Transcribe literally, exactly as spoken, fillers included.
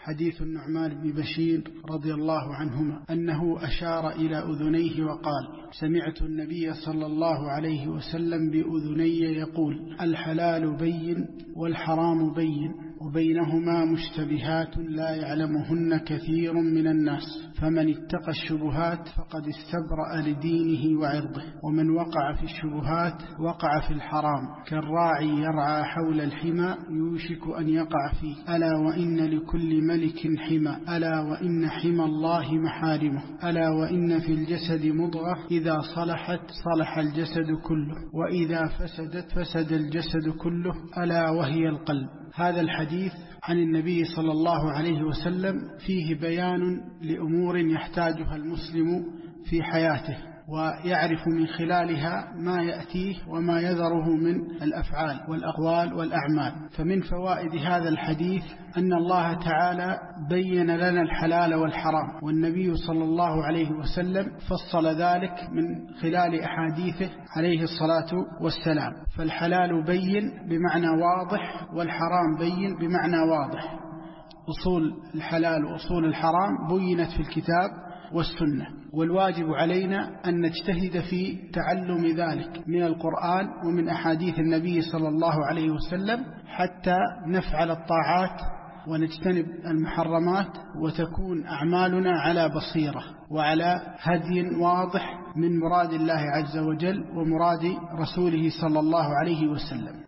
حديث النعمان بن بشير رضي الله عنهما أنه أشار إلى أذنيه وقال: سمعت النبي صلى الله عليه وسلم بأذني يقول: الحلال بين والحرام بين وبينهما مشتبهات لا يعلمهن كثير من الناس، فمن اتقى الشبهات فقد استبرأ لدينه وعرضه، ومن وقع في الشبهات وقع في الحرام، كالراعي يرعى حول الحمى يوشك أن يقع فيه. ألا وإن لكل ملك حمى، ألا وإن حمى الله محارمه، ألا وإن في الجسد مضغة إذا صلحت صلح الجسد كله، وإذا فسدت فسد الجسد كله، ألا وهي القلب. هذا الحديث عن النبي صلى الله عليه وسلم فيه بيان لأمور يحتاجها المسلم في حياته، ويعرف من خلالها ما يأتيه وما يذره من الأفعال والأقوال والأعمال. فمن فوائد هذا الحديث أن الله تعالى بين لنا الحلال والحرام، والنبي صلى الله عليه وسلم فصل ذلك من خلال أحاديثه عليه الصلاة والسلام. فالحلال بين بمعنى واضح، والحرام بين بمعنى واضح. أصول الحلال وأصول الحرام بينت في الكتاب والسنة، والواجب علينا أن نجتهد في تعلم ذلك من القرآن ومن أحاديث النبي صلى الله عليه وسلم حتى نفعل الطاعات ونجتنب المحرمات، وتكون أعمالنا على بصيرة وعلى هدي واضح من مراد الله عز وجل ومراد رسوله صلى الله عليه وسلم.